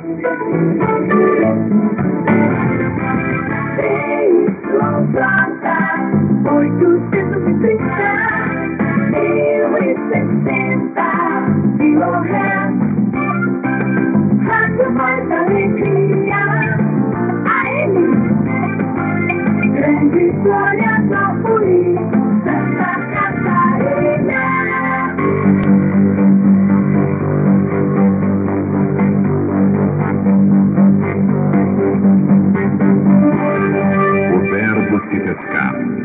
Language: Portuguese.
Rádio Mais Alegria, AM, Grande Florianópolis, Santa Catarina. O verbo se fez carne